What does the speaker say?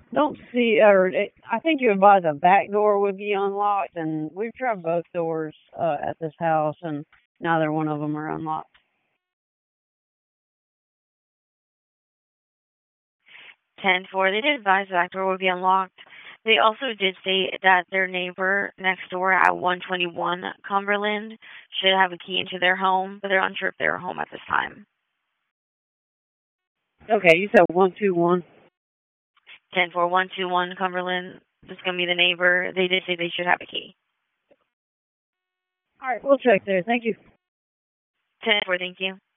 Don't see, I think you advised the back door would be unlocked, and we've tried both doors at this house, and neither one of them are unlocked. 10-4, they did advise the back door would be unlocked. They also did say that their neighbor next door at 121 Cumberland should have a key into their home, but they're unsure if they're home at this time. Okay, you said 121. 10-4, 121 Cumberland. This is going to be the neighbor. They did say they should have a key. All right, we'll check there. Thank you. 10-4, thank you.